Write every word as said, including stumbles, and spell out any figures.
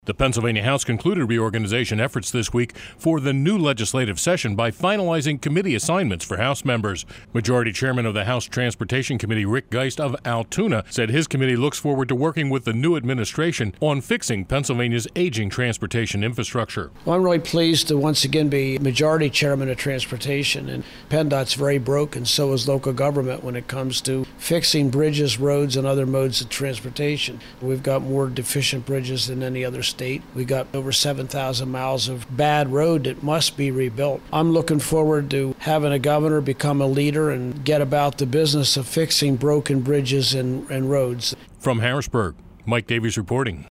The Pennsylvania House concluded reorganization efforts this week for the new legislative session by finalizing committee assignments for House members. Majority Chairman of the House Transportation Committee, Rick Geist of Altoona, said his committee looks forward to working with the new administration on fixing Pennsylvania's aging transportation infrastructure. Well, I'm really pleased to once again be Majority Chairman of Transportation, and PennDOT's very broke, and so is local government when it comes to fixing bridges, roads, and other modes of transportation. We've got more deficient bridges than any other state. We got over seven thousand miles of bad road that must be rebuilt. I'm looking forward to having a governor become a leader and get about the business of fixing broken bridges and, and roads. From Harrisburg, Mike Davies reporting.